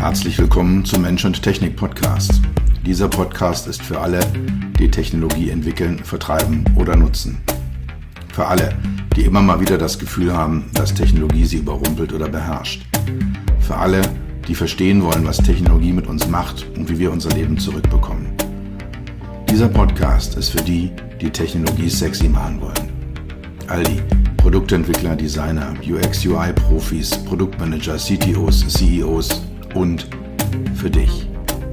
Herzlich willkommen zum Mensch und Technik Podcast. Dieser Podcast ist für alle, die Technologie entwickeln, vertreiben oder nutzen. Für alle, die immer mal wieder das Gefühl haben, dass Technologie sie überrumpelt oder beherrscht. Für alle, die verstehen wollen, was Technologie mit uns macht und wie wir unser Leben zurückbekommen. Dieser Podcast ist für die, die Technologie sexy machen wollen. All die Produktentwickler, Designer, UX-UI-Profis, Produktmanager, CTOs, CEOs und für dich.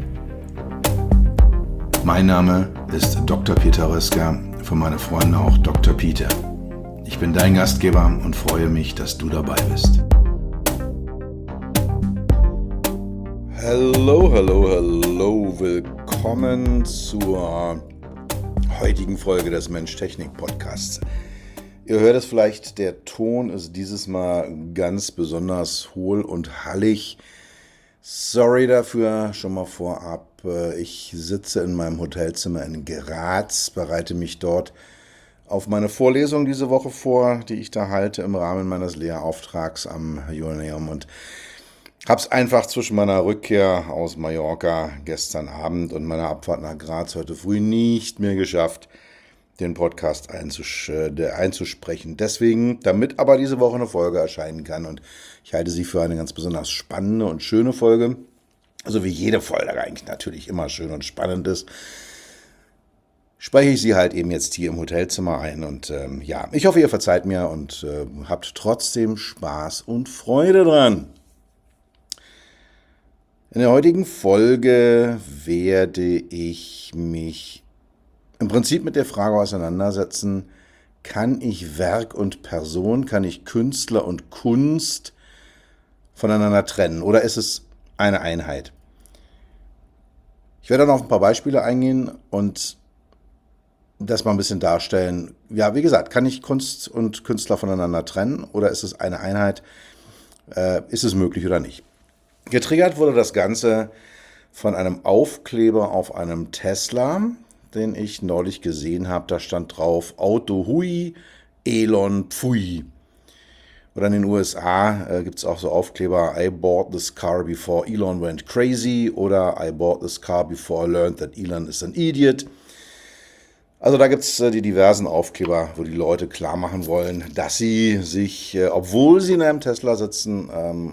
Mein Name ist Dr. Peter Röska, von meinen Freunden auch Dr. Peter. Ich bin dein Gastgeber und freue mich, dass du dabei bist. Hallo, willkommen zur heutigen Folge des Mensch-Technik-Podcasts. Ihr hört es vielleicht, der Ton ist dieses Mal ganz besonders hohl und hallig. Sorry dafür, schon mal vorab. Ich sitze in meinem Hotelzimmer in Graz, bereite mich dort auf meine Vorlesung diese Woche vor, die ich da halte im Rahmen meines Lehrauftrags am Joanneum und habe es einfach zwischen meiner Rückkehr aus Mallorca gestern Abend und meiner Abfahrt nach Graz heute früh nicht mehr geschafft, den Podcast einzusprechen. Deswegen, damit aber diese Woche eine Folge erscheinen kann und ich halte sie für eine ganz besonders spannende und schöne Folge, also wie jede Folge eigentlich natürlich immer schön und spannend ist, spreche ich sie halt eben jetzt hier im Hotelzimmer ein und ich hoffe, ihr verzeiht mir und habt trotzdem Spaß und Freude dran. In der heutigen Folge werde ich mich im Prinzip mit der Frage auseinandersetzen, kann ich Werk und Person, kann ich Künstler und Kunst voneinander trennen oder ist es eine Einheit? Ich werde dann auf ein paar Beispiele eingehen und das mal ein bisschen darstellen. Ja, wie gesagt, kann ich Kunst und Künstler voneinander trennen oder ist es eine Einheit? Ist es möglich oder nicht? Getriggert wurde das Ganze von einem Aufkleber auf einem Tesla, den ich neulich gesehen habe. Da stand drauf, Auto hui, Elon pfui. Oder in den USA gibt es auch so Aufkleber, I bought this car before Elon went crazy oder I bought this car before I learned that Elon is an idiot. Also da gibt es die diversen Aufkleber, wo die Leute klar machen wollen, dass sie sich, obwohl sie in einem Tesla sitzen,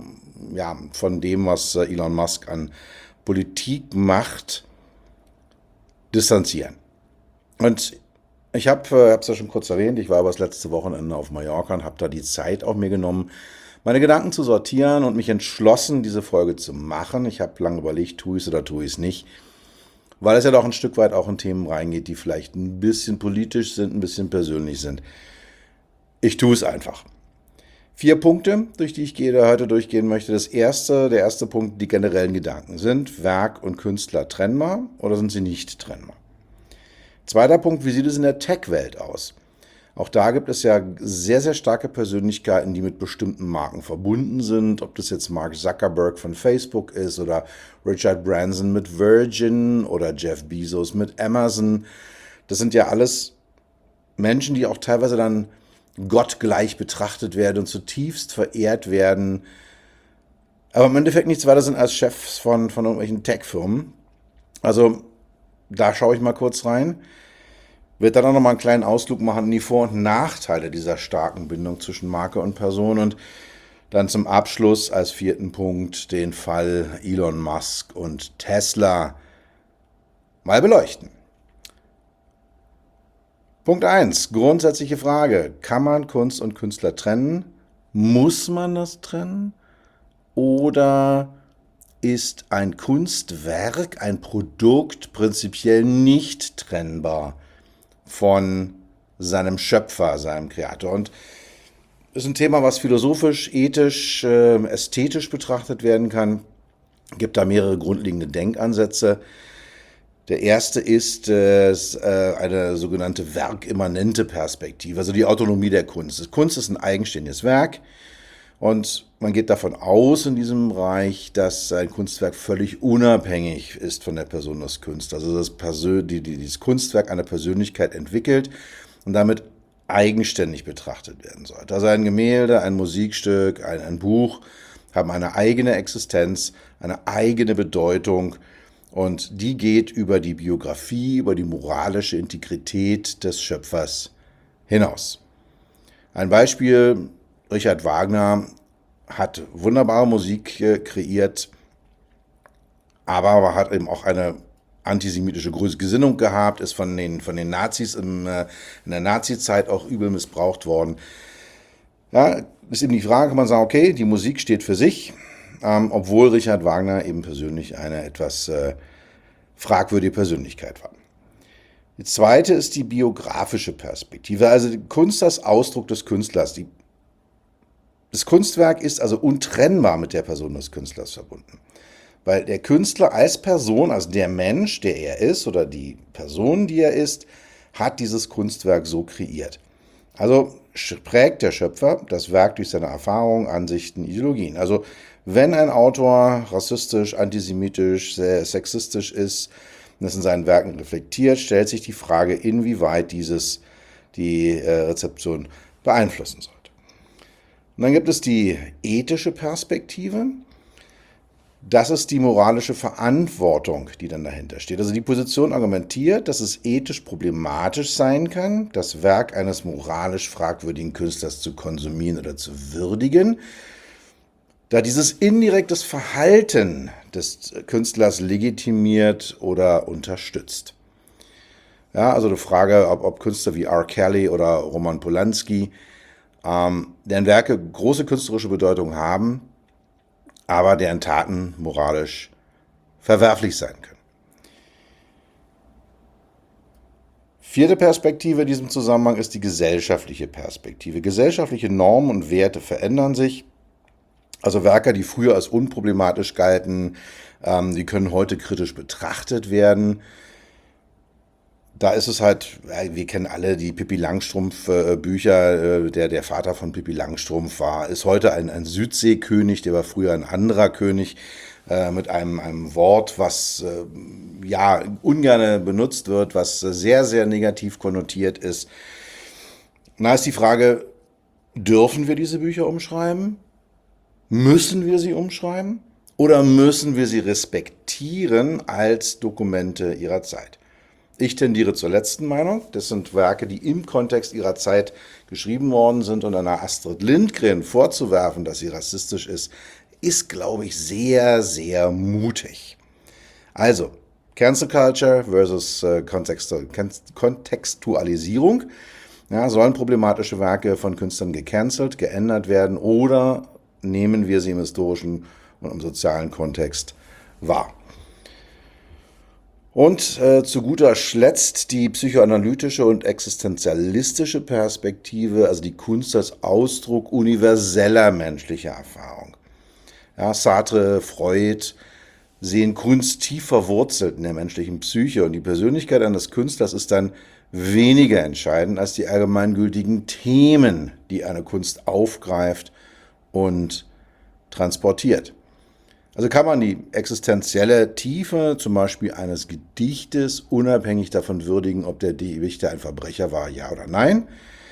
von dem, was Elon Musk an Politik macht, distanzieren. Und ich habe es ja schon kurz erwähnt, ich war aber das letzte Wochenende auf Mallorca und habe da die Zeit auch mir genommen, meine Gedanken zu sortieren und mich entschlossen, diese Folge zu machen. Ich habe lange überlegt, tue ich es oder tue ich es nicht, weil es ja doch ein Stück weit auch in Themen reingeht, die vielleicht ein bisschen politisch sind, ein bisschen persönlich sind. Ich tue es einfach. 4 Punkte, durch die ich heute durchgehen möchte. Der erste Punkt, die generellen Gedanken. Sind Werk und Künstler trennbar oder sind sie nicht trennbar? Zweiter Punkt, wie sieht es in der Tech-Welt aus? Auch da gibt es ja sehr, sehr starke Persönlichkeiten, die mit bestimmten Marken verbunden sind. Ob das jetzt Mark Zuckerberg von Facebook ist oder Richard Branson mit Virgin oder Jeff Bezos mit Amazon. Das sind ja alles Menschen, die auch teilweise dann gottgleich betrachtet werden und zutiefst verehrt werden, aber im Endeffekt nichts weiter sind als Chefs von irgendwelchen Tech-Firmen. Also da schaue ich mal kurz rein. Wird dann auch noch mal einen kleinen Ausflug machen in die Vor- und Nachteile dieser starken Bindung zwischen Marke und Person und dann zum Abschluss als 4. Punkt den Fall Elon Musk und Tesla mal beleuchten. Punkt 1, grundsätzliche Frage. Kann man Kunst und Künstler trennen? Muss man das trennen? Oder ist ein Kunstwerk, ein Produkt prinzipiell nicht trennbar von seinem Schöpfer, seinem Kreator? Und das ist ein Thema, was philosophisch, ethisch, ästhetisch betrachtet werden kann. Es gibt da mehrere grundlegende Denkansätze. Der erste ist eine sogenannte werkimmanente Perspektive, also die Autonomie der Kunst. Kunst ist ein eigenständiges Werk und man geht davon aus in diesem Bereich, dass ein Kunstwerk völlig unabhängig ist von der Person des Künstlers. Also dass dieses Kunstwerk eine Persönlichkeit entwickelt und damit eigenständig betrachtet werden sollte. Also ein Gemälde, ein Musikstück, ein Buch haben eine eigene Existenz, eine eigene Bedeutung und die geht über die Biografie, über die moralische Integrität des Schöpfers hinaus. Ein Beispiel, Richard Wagner hat wunderbare Musik kreiert, aber hat eben auch eine antisemitische Gesinnung gehabt, ist von den Nazis in der Nazizeit auch übel missbraucht worden. Ja, ist eben die Frage, kann man sagen, okay, die Musik steht für sich, obwohl Richard Wagner eben persönlich eine etwas fragwürdige Persönlichkeit war. Die zweite ist die biografische Perspektive, also die Kunst als Ausdruck des Künstlers. Das Kunstwerk ist also untrennbar mit der Person des Künstlers verbunden. Weil der Künstler als Person, also der Mensch, der er ist, oder die Person, die er ist, hat dieses Kunstwerk so kreiert. Also prägt der Schöpfer das Werk durch seine Erfahrungen, Ansichten, Ideologien. Also wenn ein Autor rassistisch, antisemitisch, sexistisch ist und das in seinen Werken reflektiert, stellt sich die Frage, inwieweit dieses die Rezeption beeinflussen sollte. Und dann gibt es die ethische Perspektive. Das ist die moralische Verantwortung, die dann dahinter steht. Also die Position argumentiert, dass es ethisch problematisch sein kann, das Werk eines moralisch fragwürdigen Künstlers zu konsumieren oder zu würdigen, da dieses indirektes Verhalten des Künstlers legitimiert oder unterstützt. Ja, also die Frage, ob Künstler wie R. Kelly oder Roman Polanski, deren Werke große künstlerische Bedeutung haben, aber deren Taten moralisch verwerflich sein können. Vierte Perspektive in diesem Zusammenhang ist die gesellschaftliche Perspektive. Gesellschaftliche Normen und Werte verändern sich. Also Werke, die früher als unproblematisch galten, die können heute kritisch betrachtet werden. Da ist es halt, wir kennen alle die Pippi Langstrumpf-Bücher, der Vater von Pippi Langstrumpf ist heute ein Südseekönig, der war früher ein anderer König, mit einem Wort, was ungern benutzt wird, was sehr, sehr negativ konnotiert ist. Da ist die Frage, dürfen wir diese Bücher umschreiben? Müssen wir sie umschreiben? Oder müssen wir sie respektieren als Dokumente ihrer Zeit? Ich tendiere zur letzten Meinung. Das sind Werke, die im Kontext ihrer Zeit geschrieben worden sind, und einer Astrid Lindgren vorzuwerfen, dass sie rassistisch ist, glaube ich, sehr, sehr mutig. Also, Cancel Culture versus Kontextualisierung. Ja, sollen problematische Werke von Künstlern gecancelt, geändert werden, oder nehmen wir sie im historischen und im sozialen Kontext wahr? Und zu guter Letzt die psychoanalytische und existenzialistische Perspektive, also die Kunst als Ausdruck universeller menschlicher Erfahrung. Ja, Sartre, Freud sehen Kunst tief verwurzelt in der menschlichen Psyche, und die Persönlichkeit eines Künstlers ist dann weniger entscheidend als die allgemeingültigen Themen, die eine Kunst aufgreift und transportiert. Also kann man die existenzielle Tiefe zum Beispiel eines Gedichtes unabhängig davon würdigen, ob der Dichter ein Verbrecher war, ja oder nein.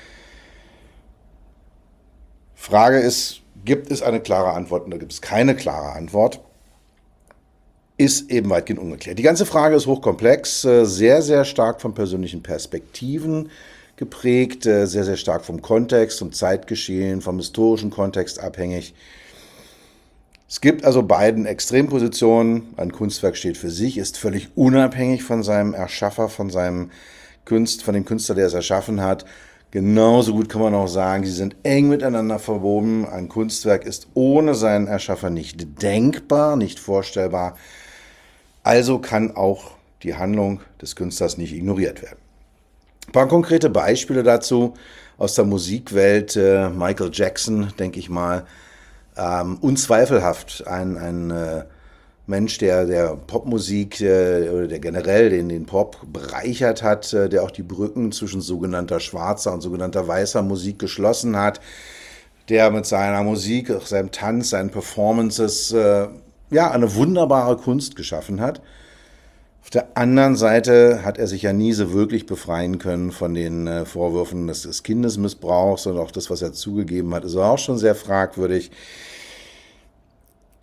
Frage ist, gibt es eine klare Antwort oder gibt es keine klare Antwort? Ist eben weitgehend ungeklärt. Die ganze Frage ist hochkomplex, sehr, sehr stark von persönlichen Perspektiven geprägt, sehr, sehr stark vom Kontext, vom Zeitgeschehen, vom historischen Kontext abhängig. Es gibt also beiden Extrempositionen. Ein Kunstwerk steht für sich, ist völlig unabhängig von seinem Erschaffer, von dem Künstler, der es erschaffen hat. Genauso gut kann man auch sagen, sie sind eng miteinander verwoben. Ein Kunstwerk ist ohne seinen Erschaffer nicht denkbar, nicht vorstellbar. Also kann auch die Handlung des Künstlers nicht ignoriert werden. Ein paar konkrete Beispiele dazu aus der Musikwelt. Michael Jackson, denke ich mal, unzweifelhaft ein Mensch, der Popmusik oder der generell den Pop bereichert hat, der auch die Brücken zwischen sogenannter schwarzer und sogenannter weißer Musik geschlossen hat, der mit seiner Musik, seinem Tanz, seinen Performances eine wunderbare Kunst geschaffen hat. Auf der anderen Seite hat er sich ja nie so wirklich befreien können von den Vorwürfen des Kindesmissbrauchs, und auch das, was er zugegeben hat, ist auch schon sehr fragwürdig.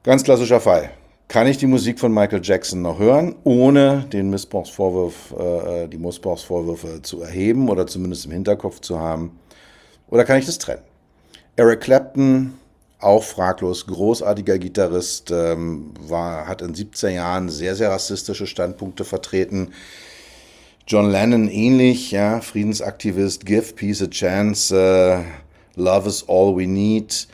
Ganz klassischer Fall. Kann ich die Musik von Michael Jackson noch hören, ohne den die Missbrauchsvorwürfe zu erheben oder zumindest im Hinterkopf zu haben? Oder kann ich das trennen? Eric Clapton, auch fraglos großartiger Gitarrist, hat in 70er Jahren sehr, sehr rassistische Standpunkte vertreten. John Lennon ähnlich, ja, Friedensaktivist, Give Peace a Chance, Love is all we need.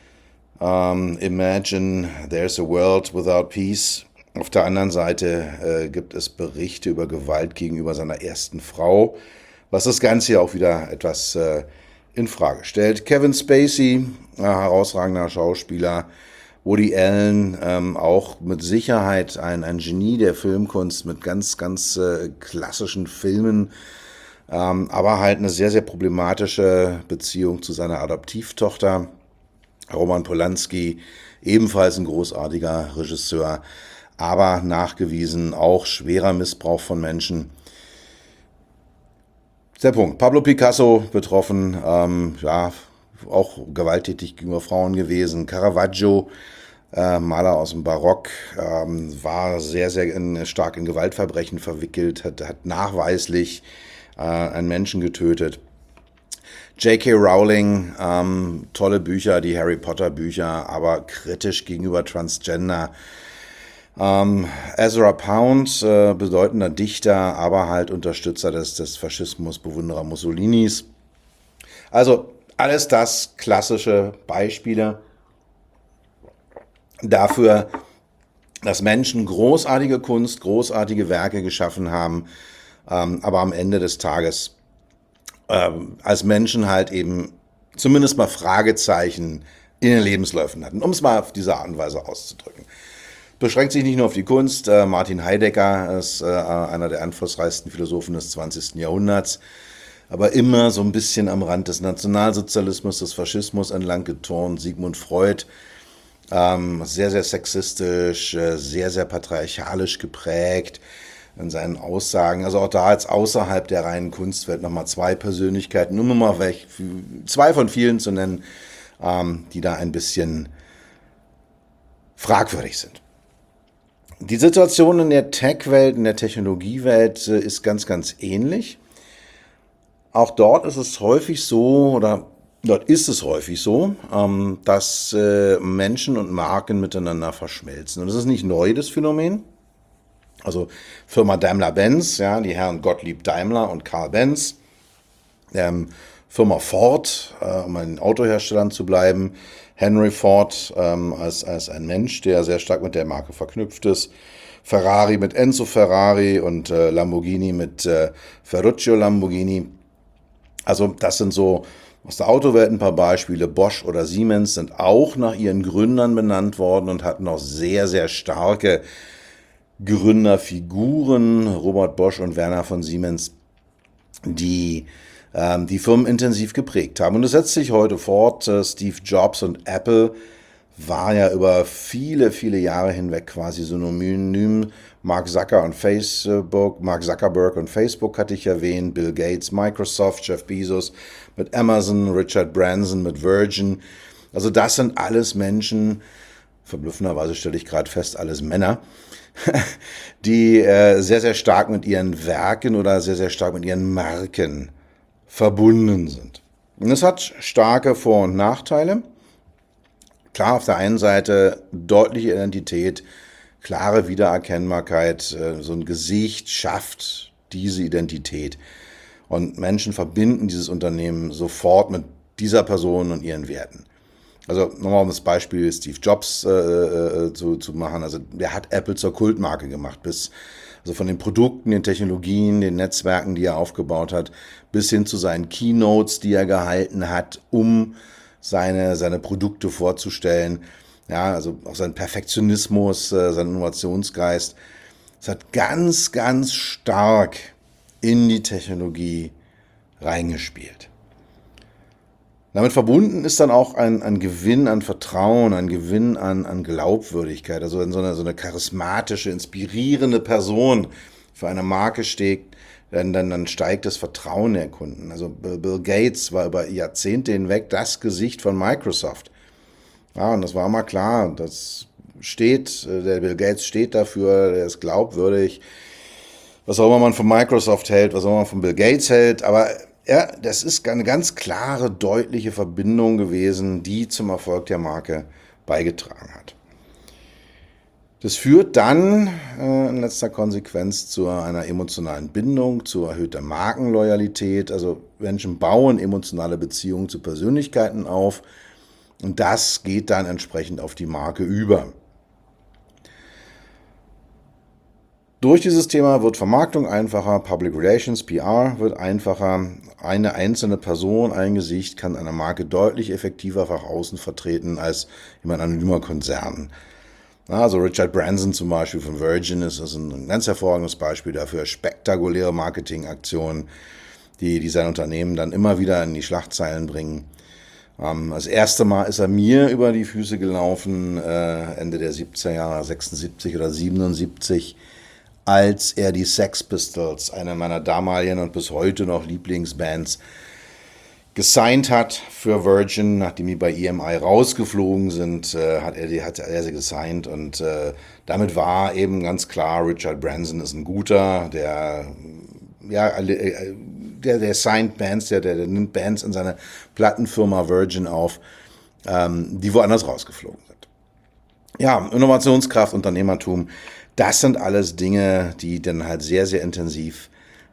Imagine there's a world without peace. Auf der anderen Seite gibt es Berichte über Gewalt gegenüber seiner ersten Frau, was das Ganze ja auch wieder etwas in Frage stellt. Kevin Spacey, herausragender Schauspieler, Woody Allen, auch mit Sicherheit ein Genie der Filmkunst mit ganz, ganz klassischen Filmen, aber halt eine sehr, sehr problematische Beziehung zu seiner Adoptivtochter. Roman Polanski, ebenfalls ein großartiger Regisseur, aber nachgewiesen auch schwerer Missbrauch von Menschen. Der Punkt. Pablo Picasso betroffen, ja, auch gewalttätig gegenüber Frauen gewesen. Caravaggio, Maler aus dem Barock, war sehr, sehr stark in Gewaltverbrechen verwickelt, hat nachweislich einen Menschen getötet. J.K. Rowling, tolle Bücher, die Harry Potter Bücher, aber kritisch gegenüber Transgender. Ezra Pound, bedeutender Dichter, aber halt Unterstützer des Faschismus, Bewunderer Mussolinis. Also alles das klassische Beispiele dafür, dass Menschen großartige Kunst, großartige Werke geschaffen haben, aber am Ende des Tages als Menschen halt eben zumindest mal Fragezeichen in den Lebensläufen hatten, um es mal auf diese Art und Weise auszudrücken. Beschränkt sich nicht nur auf die Kunst. Martin Heidegger ist einer der einflussreichsten Philosophen des 20. Jahrhunderts, aber immer so ein bisschen am Rand des Nationalsozialismus, des Faschismus entlang geturnt. Sigmund Freud, sehr, sehr sexistisch, sehr, sehr patriarchalisch geprägt in seinen Aussagen. Also auch da jetzt außerhalb der reinen Kunstwelt nochmal zwei Persönlichkeiten, nur mal zwei von vielen zu nennen, die da ein bisschen fragwürdig sind. Die Situation in der Tech-Welt, in der Technologiewelt ist ganz, ganz ähnlich. Auch dort ist es häufig so, dass Menschen und Marken miteinander verschmelzen. Und das ist nicht neu, das Phänomen. Also Firma Daimler-Benz, ja, die Herren Gottlieb Daimler und Karl Benz, Firma Ford, um bei den Autoherstellern zu bleiben, Henry Ford als ein Mensch, der sehr stark mit der Marke verknüpft ist, Ferrari mit Enzo Ferrari und Lamborghini mit Ferruccio Lamborghini. Also das sind so aus der Autowelt ein paar Beispiele. Bosch oder Siemens sind auch nach ihren Gründern benannt worden und hatten auch sehr, sehr starke Gründerfiguren, Robert Bosch und Werner von Siemens, die die Firmen intensiv geprägt haben. Und das setzt sich heute fort. Steve Jobs und Apple war ja über viele, viele Jahre hinweg quasi synonym. Mark Zuckerberg und Facebook hatte ich erwähnt, Bill Gates, Microsoft, Jeff Bezos mit Amazon, Richard Branson mit Virgin. Also das sind alles Menschen, verblüffenderweise stelle ich gerade fest, alles Männer, die sehr, sehr stark mit ihren Werken oder sehr, sehr stark mit ihren Marken verbunden sind. Und es hat starke Vor- und Nachteile. Klar, auf der einen Seite deutliche Identität, klare Wiedererkennbarkeit, so ein Gesicht schafft diese Identität. Und Menschen verbinden dieses Unternehmen sofort mit dieser Person und ihren Werten. Also nochmal um das Beispiel Steve Jobs zu machen. Also der hat Apple zur Kultmarke gemacht. Also von den Produkten, den Technologien, den Netzwerken, die er aufgebaut hat, bis hin zu seinen Keynotes, die er gehalten hat, um seine Produkte vorzustellen. Ja, also auch sein Perfektionismus, sein Innovationsgeist. Es hat ganz, ganz stark in die Technologie reingespielt. Damit verbunden ist dann auch ein Gewinn an Vertrauen, ein Gewinn an Glaubwürdigkeit. Also wenn so eine charismatische, inspirierende Person für eine Marke steht, dann steigt das Vertrauen der Kunden. Also Bill Gates war über Jahrzehnte hinweg das Gesicht von Microsoft. Ja, und das war immer klar, dass steht, der Bill Gates steht dafür, der ist glaubwürdig. Was auch immer man von Microsoft hält, was auch immer man von Bill Gates hält, aber ja, das ist eine ganz klare, deutliche Verbindung gewesen, die zum Erfolg der Marke beigetragen hat. Das führt dann in letzter Konsequenz zu einer emotionalen Bindung, zu erhöhter Markenloyalität. Also Menschen bauen emotionale Beziehungen zu Persönlichkeiten auf und das geht dann entsprechend auf die Marke über. Durch dieses Thema wird Vermarktung einfacher, Public Relations, PR wird einfacher. Eine einzelne Person, ein Gesicht kann eine Marke deutlich effektiver nach außen vertreten als jemand anonymer Konzern. Also Richard Branson zum Beispiel von Virgin ist ein ganz hervorragendes Beispiel dafür. Spektakuläre Marketingaktionen, die sein Unternehmen dann immer wieder in die Schlagzeilen bringen. Das erste Mal ist er mir über die Füße gelaufen, Ende der 70er Jahre, 76 oder 77, als er die Sex Pistols, eine meiner damaligen und bis heute noch Lieblingsbands, gesigned hat für Virgin, nachdem die bei EMI rausgeflogen sind, hat er sie gesigned und damit war eben ganz klar, Richard Branson ist ein guter, der signed Bands, der nimmt Bands in seine Plattenfirma Virgin auf, die woanders rausgeflogen sind. Ja, Innovationskraft, Unternehmertum, das sind alles Dinge, die dann halt sehr, sehr intensiv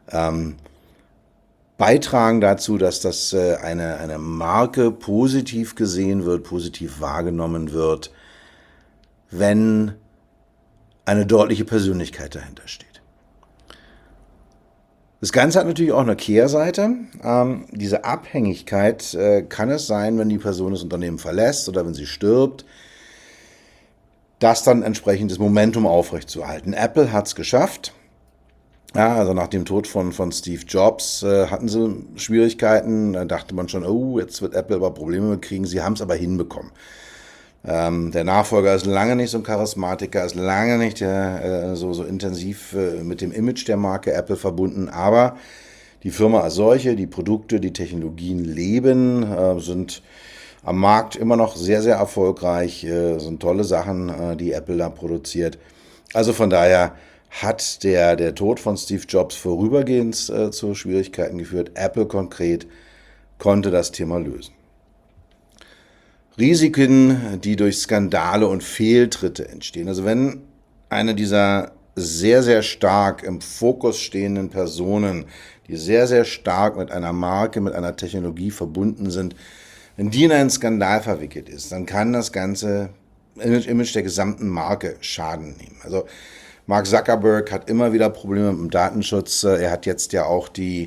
beitragen dazu, dass das eine Marke positiv gesehen wird, positiv wahrgenommen wird, wenn eine deutliche Persönlichkeit dahinter steht. Das Ganze hat natürlich auch eine Kehrseite. Diese Abhängigkeit kann es sein, wenn die Person das Unternehmen verlässt oder wenn sie stirbt, das dann entsprechend das Momentum aufrechtzuerhalten. Apple hat es geschafft. Ja, also nach dem Tod von Steve Jobs hatten sie Schwierigkeiten. Da dachte man schon, oh, jetzt wird Apple aber Probleme kriegen. Sie haben es aber hinbekommen. Der Nachfolger ist lange nicht so ein Charismatiker, ist lange nicht so intensiv mit dem Image der Marke Apple verbunden. Aber die Firma als solche, die Produkte, die Technologien leben, sind am Markt immer noch sehr, sehr erfolgreich. Sind tolle Sachen, die Apple da produziert. Also von daher hat der Tod von Steve Jobs vorübergehend zu Schwierigkeiten geführt. Apple konkret konnte das Thema lösen. Risiken, die durch Skandale und Fehltritte entstehen. Also wenn eine dieser sehr, sehr stark im Fokus stehenden Personen, die sehr, sehr stark mit einer Marke, mit einer Technologie verbunden sind, wenn die in einen Skandal verwickelt ist, dann kann das ganze Image der gesamten Marke Schaden nehmen. Also Mark Zuckerberg hat immer wieder Probleme mit dem Datenschutz. Er hat jetzt ja auch die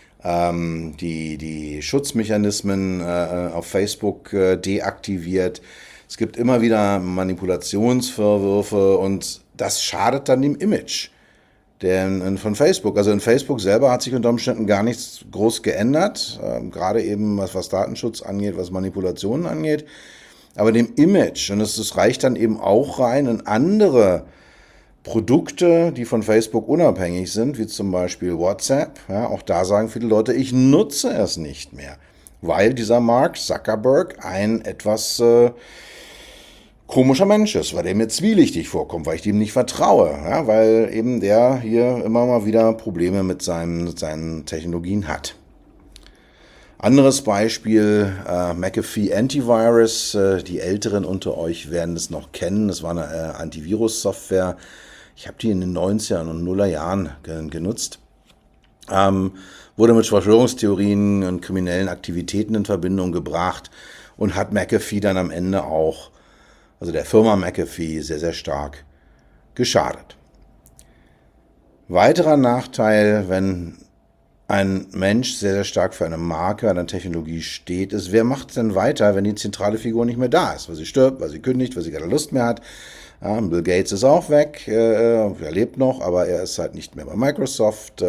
Schutzmechanismen auf Facebook deaktiviert. Es gibt immer wieder Manipulationsvorwürfe und das schadet dann dem Image von Facebook. Also in Facebook selber hat sich unter Umständen gar nichts groß geändert, gerade eben was Datenschutz angeht, was Manipulationen angeht. Aber dem Image, und es reicht dann eben auch rein in andere Produkte, die von Facebook unabhängig sind, wie zum Beispiel WhatsApp. Ja, auch da sagen viele Leute, ich nutze es nicht mehr, weil dieser Mark Zuckerberg ein etwas komischer Mensch ist, weil der mir zwielichtig vorkommt, weil ich dem nicht vertraue, ja, weil eben der hier immer mal wieder Probleme mit seinen Technologien hat. Anderes Beispiel, McAfee Antivirus. Die Älteren unter euch werden es noch kennen. Das war eine Antivirus-Software. Ich habe die in den 90er und 0er Jahren genutzt. Wurde mit Verschwörungstheorien und kriminellen Aktivitäten in Verbindung gebracht und hat McAfee dann am Ende auch, also der Firma McAfee, sehr, sehr stark geschadet. Weiterer Nachteil, wenn ein Mensch sehr, sehr stark für eine Marke, eine Technologie steht, ist, wer macht es denn weiter, wenn die zentrale Figur nicht mehr da ist? Weil sie stirbt, weil sie kündigt, weil sie keine Lust mehr hat. Ja, Bill Gates ist auch weg, er lebt noch, aber er ist halt nicht mehr bei Microsoft.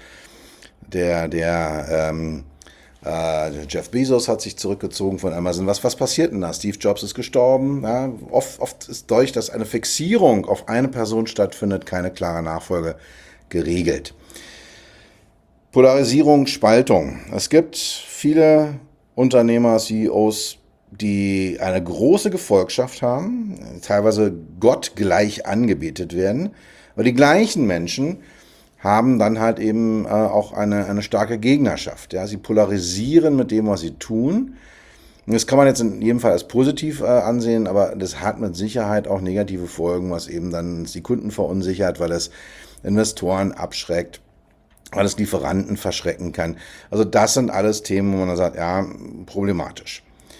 Jeff Bezos hat sich zurückgezogen von Amazon. Was passiert denn da? Steve Jobs ist gestorben. Ja, oft ist dadurch, dass eine Fixierung auf eine Person stattfindet, keine klare Nachfolge geregelt. Polarisierung, Spaltung. Es gibt viele Unternehmer, CEOs, die eine große Gefolgschaft haben, teilweise gottgleich angebetet werden. Aber die gleichen Menschen haben dann halt eben auch eine starke Gegnerschaft. Ja? Sie polarisieren mit dem, was sie tun. Und das kann man jetzt in jedem Fall als positiv ansehen, aber das hat mit Sicherheit auch negative Folgen, was eben dann die Kunden verunsichert, weil es Investoren abschreckt, weil es Lieferanten verschrecken kann. Also das sind alles Themen, wo man dann sagt, ja, problematisch.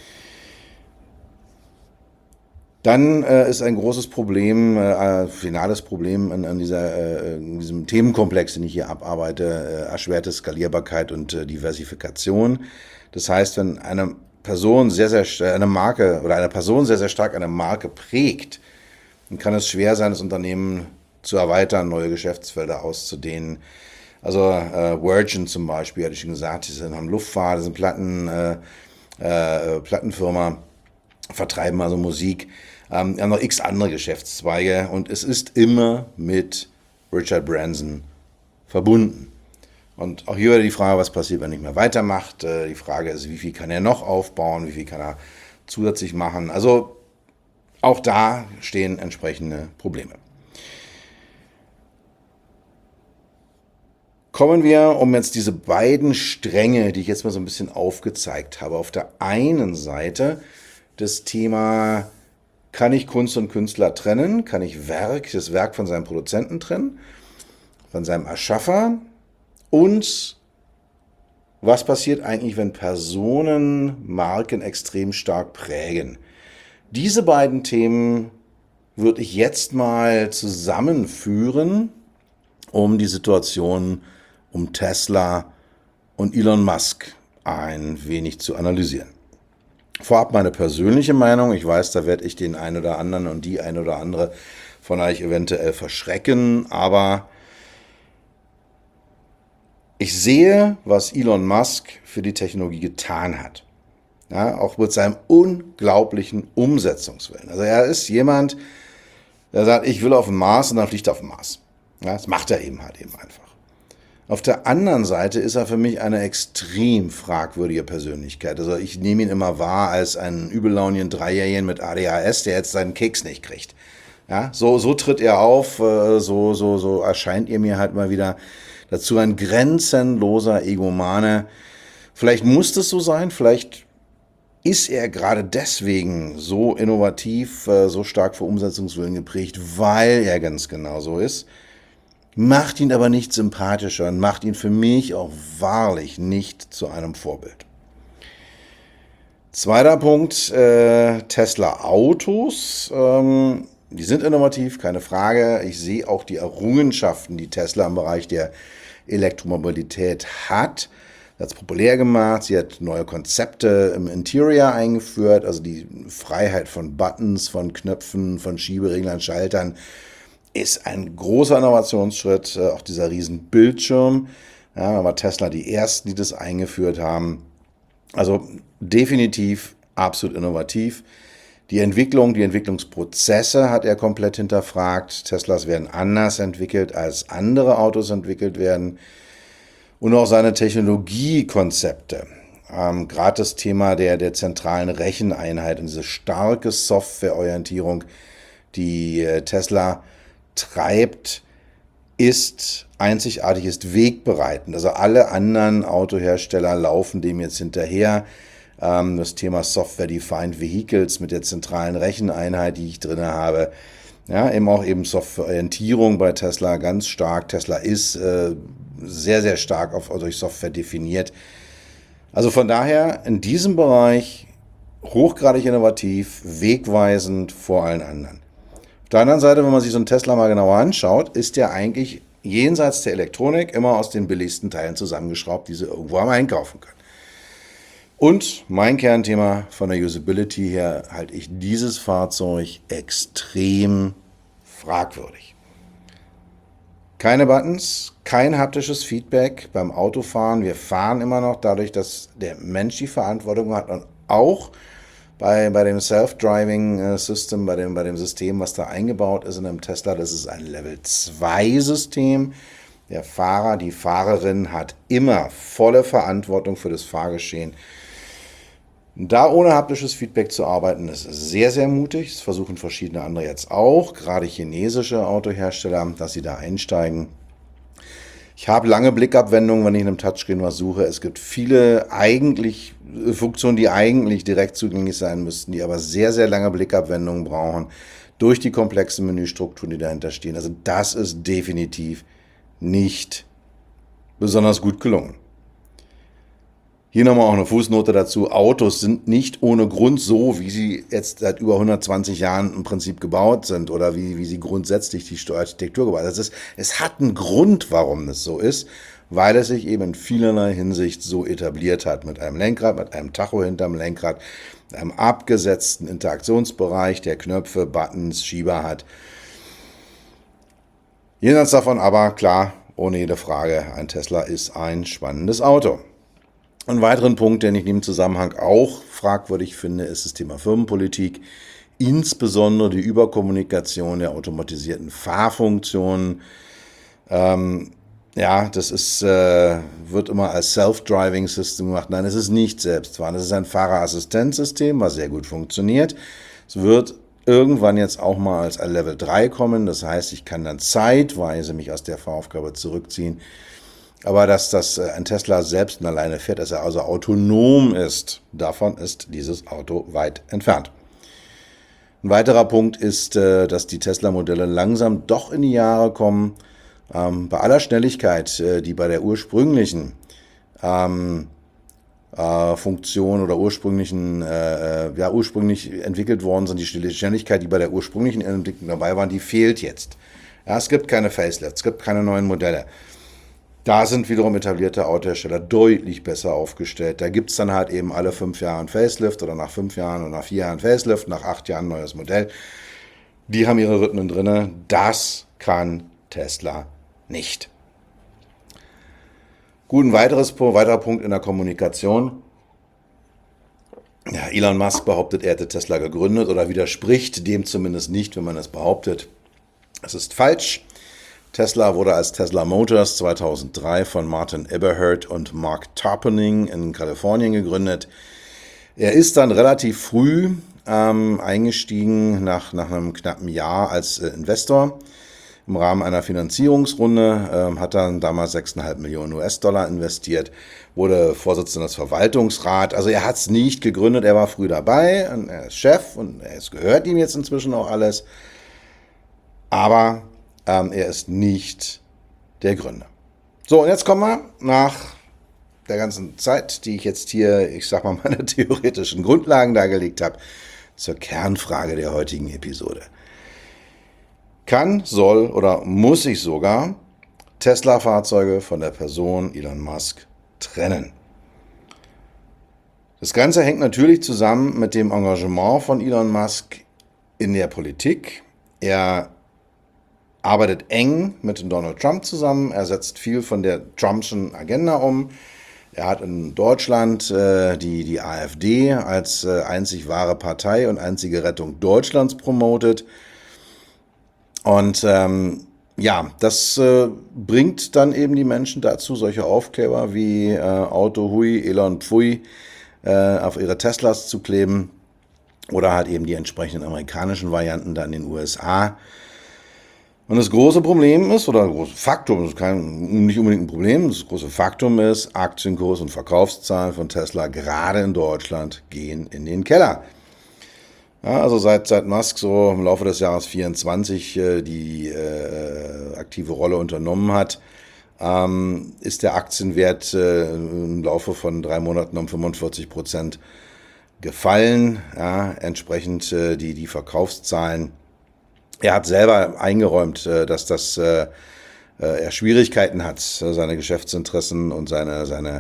Dann ist ein großes Problem, finales Problem in diesem Themenkomplex, den ich hier abarbeite, erschwerte Skalierbarkeit und Diversifikation. Das heißt, wenn eine Person eine Marke oder eine Person sehr stark eine Marke prägt, dann kann es schwer sein, das Unternehmen zu erweitern, neue Geschäftsfelder auszudehnen. Also Virgin zum Beispiel, hatte ich schon gesagt, die haben Luftfahrt, das ist eine Plattenfirma, vertreiben also Musik. Wir haben noch x andere Geschäftszweige und es ist immer mit Richard Branson verbunden. Und auch hier wieder die Frage, was passiert, wenn er nicht mehr weitermacht. Die Frage ist, wie viel kann er noch aufbauen, wie viel kann er zusätzlich machen. Also auch da stehen entsprechende Probleme. Kommen wir, um jetzt diese beiden Stränge, die ich jetzt mal so ein bisschen aufgezeigt habe, auf der einen Seite das Thema, kann ich Kunst und Künstler trennen? Kann ich das Werk von seinem Produzenten trennen? Von seinem Erschaffer? Und was passiert eigentlich, wenn Personen Marken extrem stark prägen? Diese beiden Themen würde ich jetzt mal zusammenführen, um die Situation um Tesla und Elon Musk ein wenig zu analysieren. Vorab meine persönliche Meinung. Ich weiß, da werde ich den einen oder anderen und die eine oder andere von euch eventuell verschrecken, aber ich sehe, was Elon Musk für die Technologie getan hat. Ja, auch mit seinem unglaublichen Umsetzungswillen. Also er ist jemand, der sagt, ich will auf den Mars und dann fliegt er auf den Mars. Ja, das macht er eben einfach. Auf der anderen Seite ist er für mich eine extrem fragwürdige Persönlichkeit. Also ich nehme ihn immer wahr als einen übellaunigen Dreijährigen mit ADHS, der jetzt seinen Keks nicht kriegt. Ja, so tritt er auf, so erscheint er mir halt mal wieder. Dazu ein grenzenloser Egomane. Vielleicht muss das so sein, vielleicht ist er gerade deswegen so innovativ, so stark für Umsetzungswillen geprägt, weil er ganz genau so ist. Macht ihn aber nicht sympathischer und macht ihn für mich auch wahrlich nicht zu einem Vorbild. Zweiter Punkt, Tesla Autos. Die sind innovativ, keine Frage. Ich sehe auch die Errungenschaften, die Tesla im Bereich der Elektromobilität hat. Sie hat es populär gemacht, sie hat neue Konzepte im Interior eingeführt, also die Freiheit von Buttons, von Knöpfen, von Schiebereglern, Schaltern ist ein großer Innovationsschritt, auch dieser riesen Bildschirm. Ja, da war Tesla die ersten, die das eingeführt haben. Also definitiv absolut innovativ. Die Entwicklungsprozesse hat er komplett hinterfragt. Teslas werden anders entwickelt, als andere Autos entwickelt werden. Und auch seine Technologiekonzepte. Gerade das Thema der zentralen Recheneinheit und diese starke Softwareorientierung, die Tesla treibt, ist einzigartig, ist wegbereitend. Also alle anderen Autohersteller laufen dem jetzt hinterher. Das Thema Software-Defined Vehicles mit der zentralen Recheneinheit, die ich drin habe. Ja, eben auch Softwareorientierung bei Tesla ganz stark. Tesla ist sehr, sehr stark durch Software definiert. Also von daher in diesem Bereich hochgradig innovativ, wegweisend vor allen anderen. Auf der anderen Seite, wenn man sich so einen Tesla mal genauer anschaut, ist der eigentlich jenseits der Elektronik immer aus den billigsten Teilen zusammengeschraubt, die sie irgendwo am einkaufen können. Und mein Kernthema von der Usability her halte ich dieses Fahrzeug extrem fragwürdig. Keine Buttons, kein haptisches Feedback beim Autofahren. Wir fahren immer noch dadurch, dass der Mensch die Verantwortung hat und auch bei dem Self-Driving-System, bei dem System, was da eingebaut ist in einem Tesla, das ist ein Level-2-System. Der Fahrer, die Fahrerin hat immer volle Verantwortung für das Fahrgeschehen. Da ohne haptisches Feedback zu arbeiten, ist sehr, sehr mutig. Das versuchen verschiedene andere jetzt auch, gerade chinesische Autohersteller, dass sie da einsteigen. Ich habe lange Blickabwendungen, wenn ich in einem Touchscreen was suche. Es gibt viele Funktionen, die eigentlich direkt zugänglich sein müssten, die aber sehr, sehr lange Blickabwendungen brauchen durch die komplexen Menüstrukturen, die dahinter stehen. Also das ist definitiv nicht besonders gut gelungen. Hier nochmal auch eine Fußnote dazu. Autos sind nicht ohne Grund so, wie sie jetzt seit über 120 Jahren im Prinzip gebaut sind oder wie sie grundsätzlich die Architektur gebaut sind. Es hat einen Grund, warum es so ist, weil es sich eben in vielerlei Hinsicht so etabliert hat. Mit einem Lenkrad, mit einem Tacho hinterm Lenkrad, einem abgesetzten Interaktionsbereich, der Knöpfe, Buttons, Schieber hat. Jenseits davon aber, klar, ohne jede Frage, ein Tesla ist ein spannendes Auto. Ein weiteren Punkt, den ich in dem Zusammenhang auch fragwürdig finde, ist das Thema Firmenpolitik, insbesondere die Überkommunikation der automatisierten Fahrfunktionen. Wird immer als Self-Driving System gemacht. Nein, es ist nicht selbstfahrend. Es ist ein Fahrerassistenzsystem, was sehr gut funktioniert. Es wird irgendwann jetzt auch mal als Level 3 kommen. Das heißt, ich kann dann zeitweise mich aus der Fahraufgabe zurückziehen. Aber dass ein Tesla selbst und alleine fährt, dass er also autonom ist, davon ist dieses Auto weit entfernt. Ein weiterer Punkt ist, dass die Tesla-Modelle langsam doch in die Jahre kommen. Bei aller Schnelligkeit, die bei der ursprünglichen Funktion oder ursprünglich entwickelt worden sind, die Schnelligkeit, die bei der ursprünglichen Entwicklung dabei waren, die fehlt jetzt. Ja, es gibt keine Facelifts, es gibt keine neuen Modelle. Da sind wiederum etablierte Autohersteller deutlich besser aufgestellt. Da gibt es dann halt eben alle 5 Jahre ein Facelift oder nach 5 Jahren oder nach 4 Jahren Facelift, nach 8 Jahren ein neues Modell. Die haben ihre Rhythmen drin. Das kann Tesla nicht. Gut, ein weiterer Punkt in der Kommunikation. Ja, Elon Musk behauptet, er hätte Tesla gegründet oder widerspricht dem zumindest nicht, wenn man es behauptet. Es ist falsch. Tesla wurde als Tesla Motors 2003 von Martin Eberhard und Mark Tarpenning in Kalifornien gegründet. Er ist dann relativ früh eingestiegen, nach einem knappen Jahr als Investor. Im Rahmen einer Finanzierungsrunde hat dann damals 6,5 Millionen US-Dollar investiert, wurde Vorsitzender des Verwaltungsrats. Also er hat es nicht gegründet, er war früh dabei, und er ist Chef und es gehört ihm jetzt inzwischen auch alles. Aber er ist nicht der Gründer. So, und jetzt kommen wir nach der ganzen Zeit, die ich jetzt hier, ich sag mal, meine theoretischen Grundlagen dargelegt habe, zur Kernfrage der heutigen Episode. Kann, soll oder muss ich sogar Tesla-Fahrzeuge von der Person Elon Musk trennen? Das Ganze hängt natürlich zusammen mit dem Engagement von Elon Musk in der Politik. Er arbeitet eng mit Donald Trump zusammen. Er setzt viel von der Trumpschen Agenda um. Er hat in Deutschland die AfD als einzig wahre Partei und einzige Rettung Deutschlands promotet. Und das bringt dann eben die Menschen dazu, solche Aufkleber wie Auto Hui, Elon Pfui auf ihre Teslas zu kleben oder halt eben die entsprechenden amerikanischen Varianten dann in den USA. Und das große Problem ist, oder das große Faktum, das ist nicht unbedingt ein Problem, das große Faktum ist, Aktienkurs und Verkaufszahlen von Tesla, gerade in Deutschland, gehen in den Keller. Ja, also seit Musk so im Laufe des Jahres 2024 die aktive Rolle unternommen hat, ist der Aktienwert im Laufe von 3 Monaten um 45% gefallen. Ja, entsprechend die Verkaufszahlen. Er hat selber eingeräumt, dass er Schwierigkeiten hat, seine Geschäftsinteressen und seine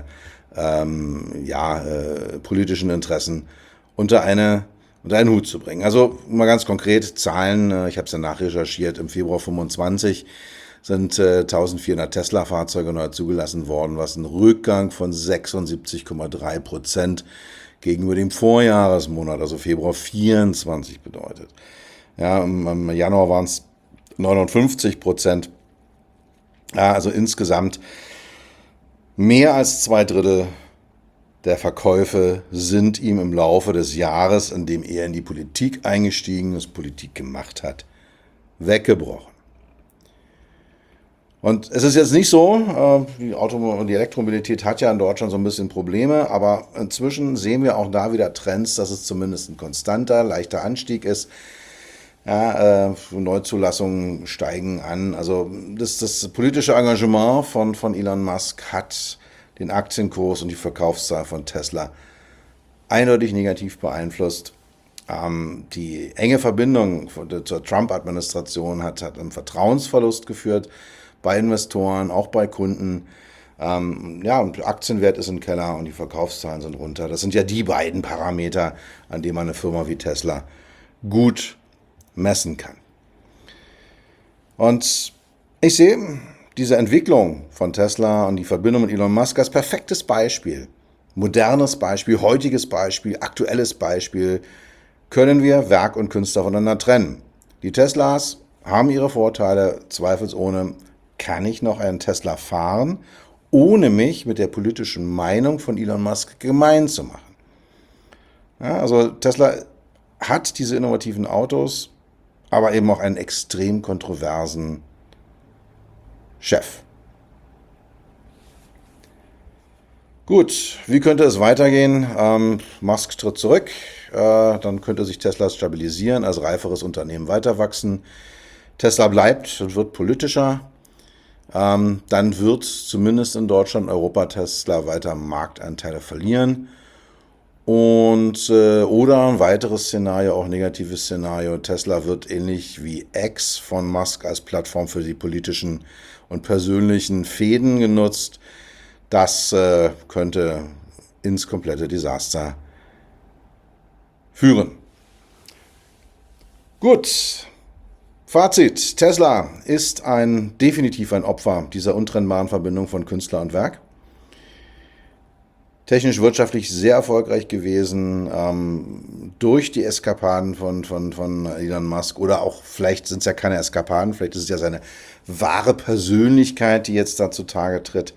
politischen Interessen unter einen Hut zu bringen. Also mal ganz konkret Zahlen, ich habe es ja nachrecherchiert, im Februar 25 sind 1400 Tesla-Fahrzeuge neu zugelassen worden, was ein Rückgang von 76,3% gegenüber dem Vorjahresmonat, also Februar 24 bedeutet. Ja, im Januar waren es 59%. Ja, also insgesamt mehr als 2/3 der Verkäufe sind ihm im Laufe des Jahres, in dem er in die Politik eingestiegen ist, Politik gemacht hat, weggebrochen. Und es ist jetzt nicht so, die Elektromobilität hat ja in Deutschland so ein bisschen Probleme, aber inzwischen sehen wir auch da wieder Trends, dass es zumindest ein konstanter, leichter Anstieg ist. Ja, Neuzulassungen steigen an. Also das politische Engagement von Elon Musk hat den Aktienkurs und die Verkaufszahl von Tesla eindeutig negativ beeinflusst. Die enge Verbindung zur Trump-Administration hat einen Vertrauensverlust geführt bei Investoren, auch bei Kunden. Und der Aktienwert ist im Keller und die Verkaufszahlen sind runter. Das sind ja die beiden Parameter, an denen man eine Firma wie Tesla gut messen kann. Und ich sehe diese Entwicklung von Tesla und die Verbindung mit Elon Musk als perfektes Beispiel. Modernes Beispiel, heutiges Beispiel, aktuelles Beispiel. Können wir Werk und Künstler voneinander trennen? Die Teslas haben ihre Vorteile, zweifelsohne. Kann ich noch einen Tesla fahren, ohne mich mit der politischen Meinung von Elon Musk gemein zu machen? Ja, also Tesla hat diese innovativen Autos, aber eben auch einen extrem kontroversen Chef. Gut, wie könnte es weitergehen? Musk tritt zurück, dann könnte sich Tesla stabilisieren, als reiferes Unternehmen weiter wachsen. Tesla bleibt und wird politischer. Dann wird zumindest in Deutschland, Europa Tesla weiter Marktanteile verlieren. Und oder ein weiteres Szenario, auch negatives Szenario, Tesla wird ähnlich wie X von Musk als Plattform für die politischen und persönlichen Fehden genutzt. Das könnte ins komplette Desaster führen. Gut, Fazit. Tesla ist definitiv ein Opfer dieser untrennbaren Verbindung von Künstler und Werk. Technisch wirtschaftlich sehr erfolgreich gewesen, durch die Eskapaden von Elon Musk, oder auch vielleicht sind es ja keine Eskapaden, vielleicht ist es ja seine wahre Persönlichkeit, die jetzt da zutage tritt.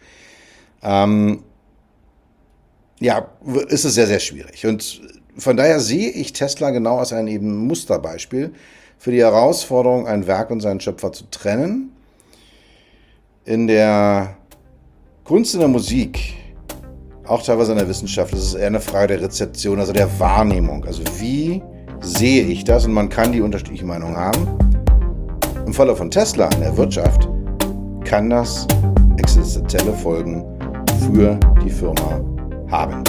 Ist es sehr, sehr schwierig. Und von daher sehe ich Tesla genau als ein eben Musterbeispiel für die Herausforderung, ein Werk und seinen Schöpfer zu trennen. In der Kunst und der Musik, auch teilweise in der Wissenschaft, das ist eher eine Frage der Rezeption, also der Wahrnehmung. Also wie sehe ich das? Und man kann die unterschiedlichen Meinungen haben. Im Falle von Tesla in der Wirtschaft kann das existenzielle Folgen für die Firma haben.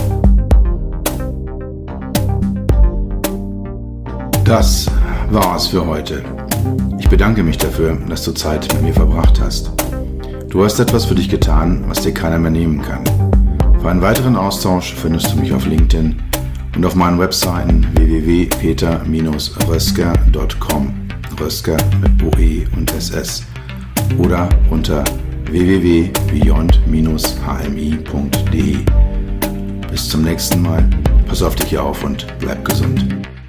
Das war es für heute. Ich bedanke mich dafür, dass du Zeit mit mir verbracht hast. Du hast etwas für dich getan, was dir keiner mehr nehmen kann. Für einen weiteren Austausch findest du mich auf LinkedIn und auf meinen Webseiten www.peter-rösker.com, Rösker mit OE und SS, oder unter www.beyond-hmi.de. Bis zum nächsten Mal. Pass auf dich auf und bleib gesund.